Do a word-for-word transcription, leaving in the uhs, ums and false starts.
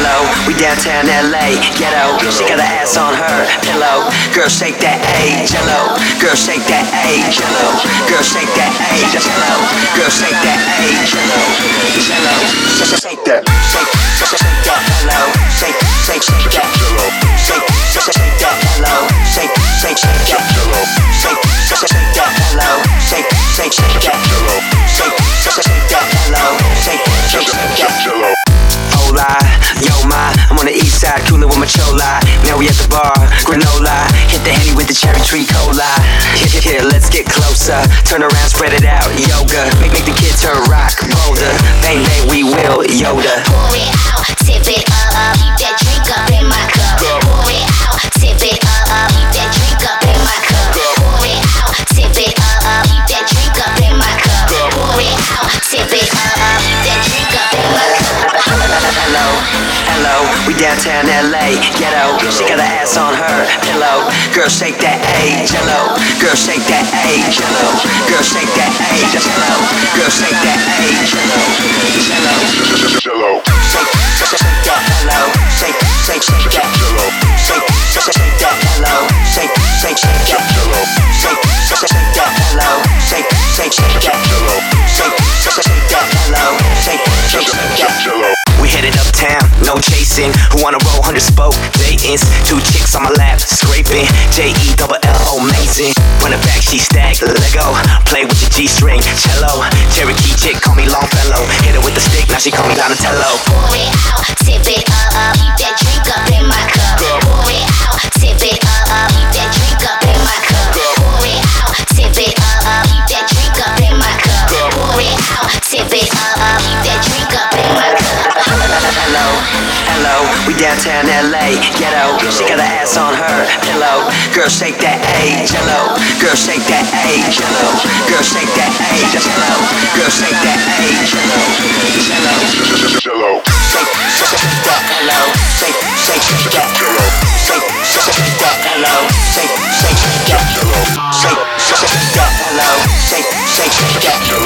hello. We downtown L A, ghetto. She got her ass on her pillow. Girl, shake that A, jello. Girl, shake that A, jello. Girl, shake that A, jello. Girl, shake that A, jello. Jello, shake that, shake, shake, shake that, hello. Shake, shake, shake that, jello. Shake, shake, shake that, hello. Shake, shake, shake that, jello. Shake, shake, shake that, hello. Shake, shake, shake that, jello. Shake, shake, shake that, hello. Shake, shake, shake that, jello. Hola, yo ma, I'm on the east side, coolin' with my chola. Now we at the bar, granola. Hit the Henny with the cherry tree cola. Here, here, here, let's get closer. Turn around, spread it out, yoga. Make, make the kids turn rock, boulder. Bang, bang, we will, Yoda. Pour it out, tip it up, keep that drink up in my cup. Pour it out, tip it up, keep that drink up in my cup. Pour it out, tip it up, keep that drink up in my cup. Pour it out, tip it up, keep that drink up in my cup. Hello, hello, we downtown L A, ghetto. She got her ass on her pillow. Girl, shake that A, jello. Girl, shake that A, jello. Girl, shake that A, jello. Girl, shake that A, jello. Jello, jello. Shake, shake, shake that, hello. Shake, shake, shake that, jello. Shake, shake, shake that, hello. Shake, shake, shake that, jello. Shake, shake, shake that, hello. Shake, shake, shake that, jello. Shake, shake, shake that, hello. Shake, shake, shake that, jello. We headed uptown, no chasing. Who wanna roll hundred spoke Dayton's? Two chicks on my lap, scraping. J E double L O, amazing. Run it back, she stacked Lego. Play with your G-string, cello. Cherokee chick, call me Longfellow. Hit her with the stick, now she call me Donatello. Pour it out, tip it up, keep that drink up in my cup. Pour it out, tip it up, keep that drink up in my cup. Pour it out, tip it up, keep that drink up in my cup. Pour it out, tip it up, keep that drink up in my cup. Hello, hello, we downtown L A, ghetto. She got her ass on her pillow. Girl, shake that A, jello. Girl, shake that A, jello. Girl, shake that A, jello. Girl, shake that A, jello. Jello, jello. Shake, shake, shake that, hello. Shake, shake, shake that, jello. Shake, shake, shake that, hello. Shake, shake, shake that, jello. Shake, shake, shake that, hello. Shake, shake, shake that, jello.